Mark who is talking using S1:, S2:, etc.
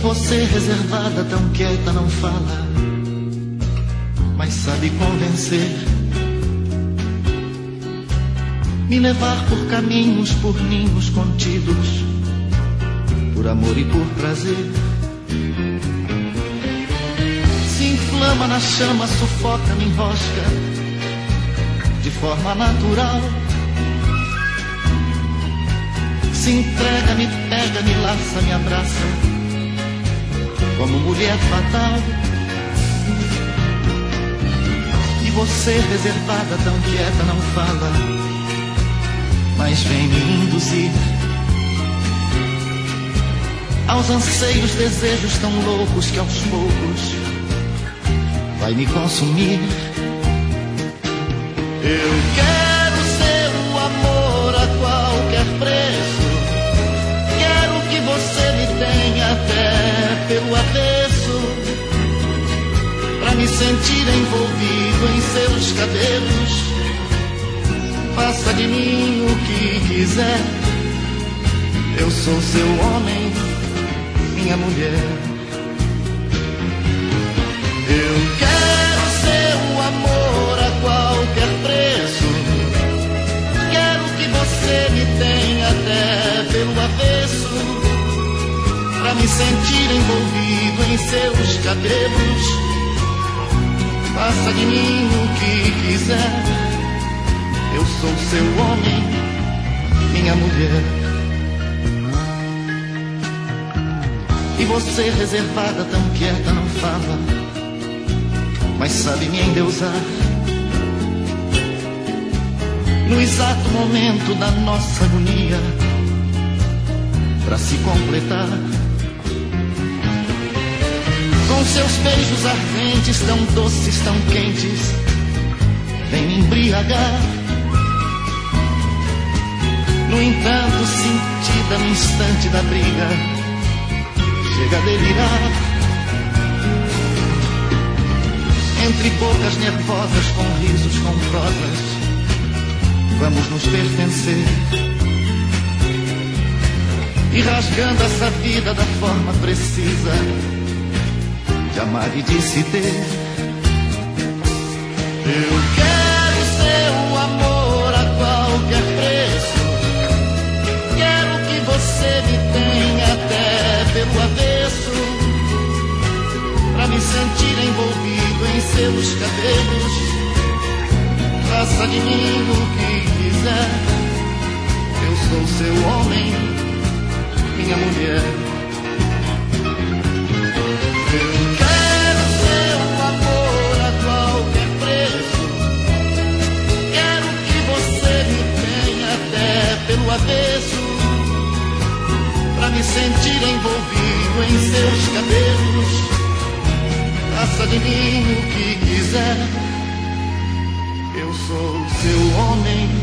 S1: você reservada, tão quieta, não fala, mas sabe convencer, me levar por caminhos, por ninhos contidos, por amor e por prazer. Se inflama na chama, sufoca, me enrosca de forma natural. Se entrega, me pega, me laça, me abraça, como mulher fatal. E você reservada, tão quieta, não fala, mas vem me induzir aos anseios, desejos tão loucos que aos poucos vai me consumir. Eu quero seu amor a qualquer preço, quero que você me tenha até pelo avesso, pra me sentir envolvido em seus cabelos. Faça de mim o que quiser, eu sou seu homem, minha mulher. Eu quero seu amor a qualquer preço, quero que você me tenha até pelo avesso, pra me sentir envolvido em seus cabelos. Faça de mim o que quiser, eu sou seu homem, minha mulher. E você reservada, tão quieta, não fala, mas sabe me endeusar no exato momento da nossa agonia, pra se completar. Com seus beijos ardentes, tão doces, tão quentes, vem me embriagar. No entanto, sentida no instante da briga, chega a delirar. Entre bocas nervosas, com risos, com prosas, vamos nos pertencer, e rasgando essa vida da forma precisa de amar e de se ter. Eu quero seu amor a qualquer preço, quero que você me tenha até pelo avesso, pra me sentir envolvido em seus cabelos. Faça de mim o que quiser, eu sou seu homem, minha mulher. Eu quero seu amor a qualquer preço, quero que você me tenha até pelo avesso, pra me sentir envolvido em seus cabelos. Faça de mim o que quiser, eu sou seu homem,